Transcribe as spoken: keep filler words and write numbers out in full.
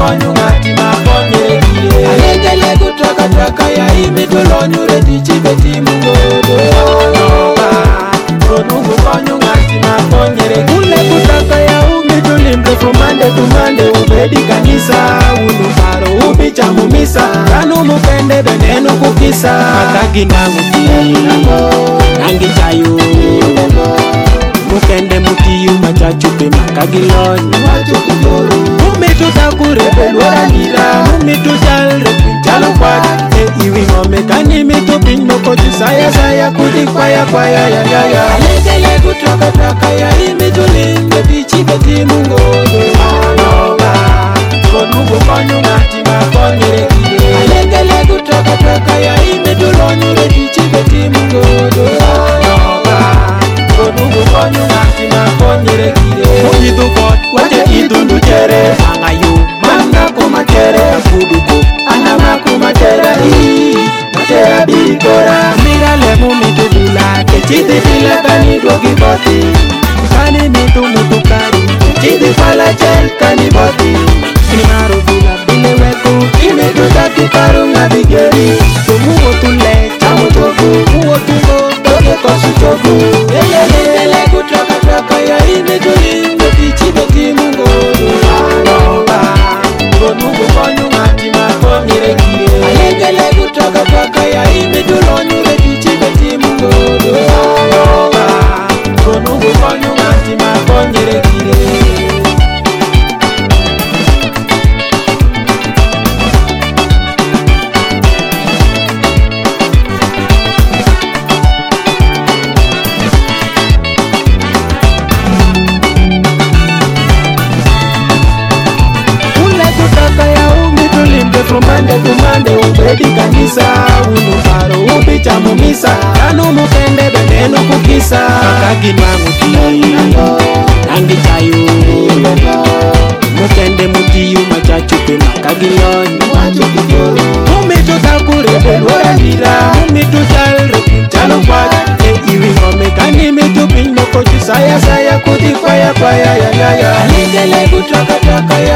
konyo ngati ma konyere kire. Alengele kutoka toka ya imi tulonyure tichibe timu godo. Onoba, konugu konyo ngati ma konyere kule kutoka ya umi tulimbre from Monday to Monday. Ubedi kanisa, unu paro ubi chamumisa. Kanu mupende benenu kukisa. Makagi nanguti, nangi chayu. Mukende mutiyu machachupe makagiloni. Mumi tutakure belwara nira. Mumi tujalre pinchalo kwadi. E iwi ngome kani mitu pinmo kochi saya saya kudi kwaya kwaya ya ya ya. Alengele kutoka toka ya imi tulinde bichi beti mungodo. Anoba, konugo konyo ngati makonyere kire. Alengele kutoka toka ya imi tulonyure bichi beti mungodo. Anoba, konugo konyo ngati makonyere kire. Mujidu kot, wache idundu jere. Angayu, manga kumatere. Akuduko, anama kumatera hii. Matera bigora. Mira le mumitu bila. Kechidi bila kani dogi boti. Kani mitu mutu kari. Kechidi pala chel kani boti. Kinaro bila bile weku. Imitu taki paru ngabigeri. Tumuo tule, chamu tofu. Muo tungo, toge kosu tofu. Lele kutoka toka ya imitu lingo. Tichibe timungodo. Anoba, konugo konyo ngati makonyere kire. Alengele kutoka toka ya imitu lonyure tichibe timungodo. Anoba, konugo konyo ngati makonyere kire. From Monday to Monday, ubedi kanisa, unu paro ubi chamumisa. Kanu mukende benenu kukisa. Makagi nanguti, nangi chayu. Mukende mutiyu machachupe makagiloni. Mumi tutakure belwara nira. Mumi tutalre pinchalo kwadi. E iwi ngome kani mitu pinyo kochi saya saya kudi kwaya kwaya ya ya ya. Alengele kutoka toka ya